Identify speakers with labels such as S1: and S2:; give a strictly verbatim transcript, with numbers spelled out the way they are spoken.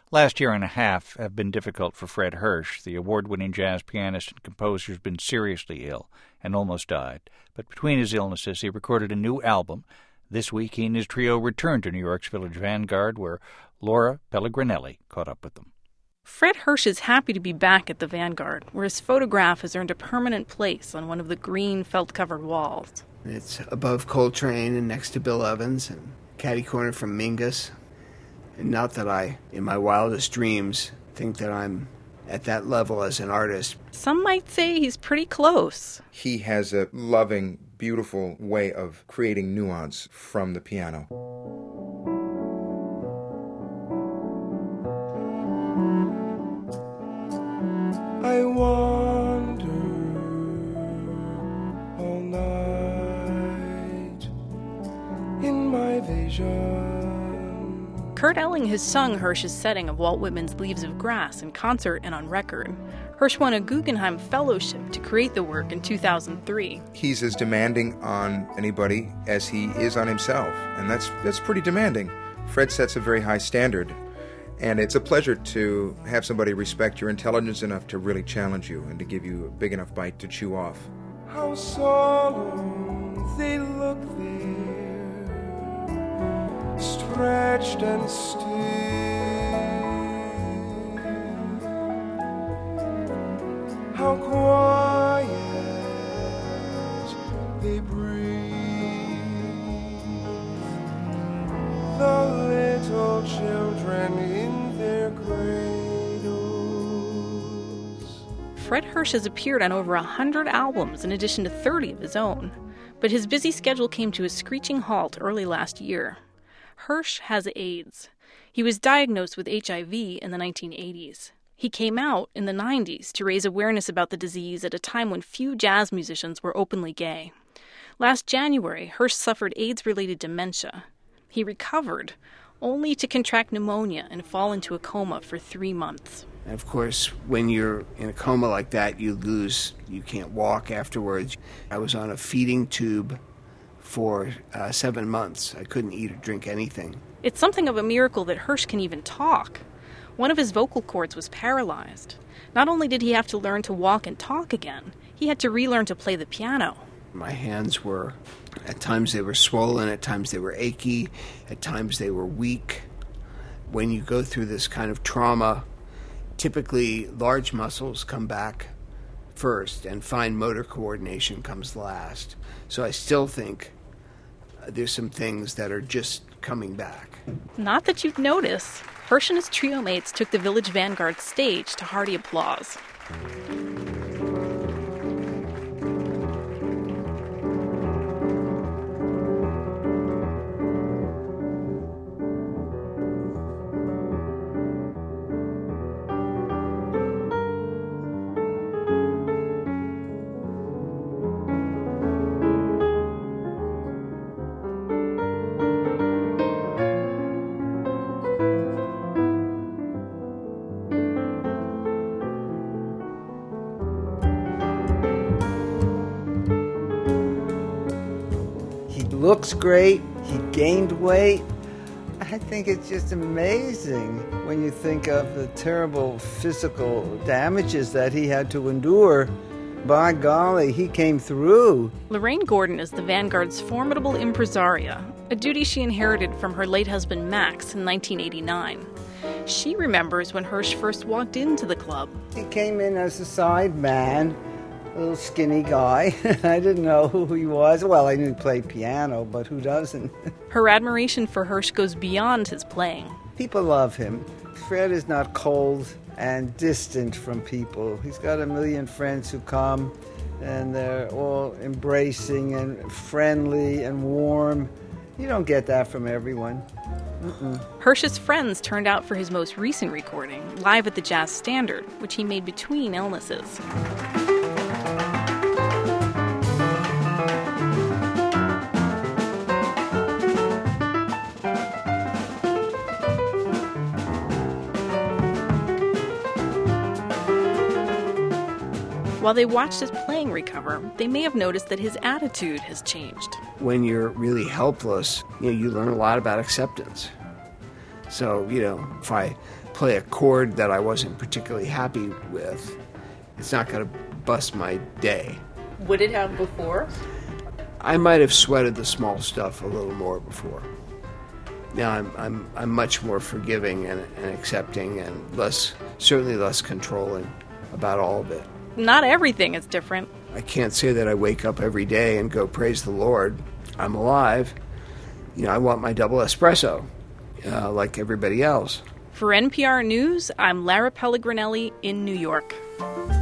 S1: Last year and a half have been difficult for Fred Hersch. The award-winning jazz pianist and composer has been seriously ill and almost died. But between his illnesses, he recorded a new album. This week, he and his trio returned to New York's Village Vanguard, where Laura Pellegrinelli caught up with them.
S2: Fred Hersch is happy to be back at the Vanguard, where his photograph has earned a permanent place on one of the green felt-covered walls.
S3: It's above Coltrane and next to Bill Evans and catty-corner from Mingus. And not that I, in my wildest dreams, think that I'm at that level as an artist.
S2: Some might say he's pretty close.
S4: He has a loving, beautiful way of creating nuance from the piano.
S5: I wander all night in my vision.
S2: Kurt Elling has sung Hersch's setting of Walt Whitman's Leaves of Grass in concert and on record. Hersch won a Guggenheim Fellowship to create the work in two thousand three.
S4: He's as demanding on anybody as he is on himself, and that's that's pretty demanding. Fred sets a very high standard, and it's a pleasure to have somebody respect your intelligence enough to really challenge you and to give you a big enough bite to chew off.
S5: How solemn they look there, stretched and still. How quiet they breathe, the little children in their cradles.
S2: Fred Hersch has appeared on over one hundred albums in addition to thirty of his own, but his busy schedule came to a screeching halt early last year. Hersch has AIDS. He was diagnosed with H I V in the nineteen eighties. He came out in the nineties to raise awareness about the disease at a time when few jazz musicians were openly gay. Last January, Hersch suffered AIDS-related dementia. He recovered, only to contract pneumonia and fall into a coma for three months.
S3: And of course, when you're in a coma like that, you lose, you can't walk afterwards. I was on a feeding tube for uh, seven months. I couldn't eat or drink anything.
S2: It's something of a miracle that Hersch can even talk. One of his vocal cords was paralyzed. Not only did he have to learn to walk and talk again, he had to relearn to play the piano.
S3: My hands were, at times they were swollen, at times they were achy, at times they were weak. When you go through this kind of trauma, typically large muscles come back first and fine motor coordination comes last. So I still think there's some things that are just coming back.
S2: Not that you'd notice. Hersch and his trio mates took the Village Vanguard stage to hearty applause.
S6: Looks great. He gained weight. I think it's just amazing when you think of the terrible physical damages that he had to endure. By golly, he came through.
S2: Lorraine Gordon is the Vanguard's formidable impresaria, a duty she inherited from her late husband Max in nineteen eighty-nine. She remembers when Hersch first walked into the club.
S6: He came in as a side man, a little skinny guy. I didn't know who he was. Well, I knew he played piano, but who doesn't?
S2: Her admiration for Hersch goes beyond his playing.
S6: People love him. Fred is not cold and distant from people. He's got a million friends who come, and they're all embracing and friendly and warm. You don't get that from everyone. Mm-mm.
S2: Hersch's friends turned out for his most recent recording, live at the Jazz Standard, which he made between illnesses. While they watched his playing recover, they may have noticed that his attitude has changed.
S3: When you're really helpless, you know, you learn a lot about acceptance. So, you know, if I play a chord that I wasn't particularly happy with, it's not going to bust my day.
S2: Would it have before?
S3: I might have sweated the small stuff a little more before. Now I'm I'm I'm much more forgiving and, and accepting and less, certainly less controlling about all of it.
S2: Not everything is different.
S3: I can't say that I wake up every day and go, praise the Lord, I'm alive. You know, I want my double espresso, uh, like everybody else.
S2: For N P R News, I'm Lara Pellegrinelli in New York.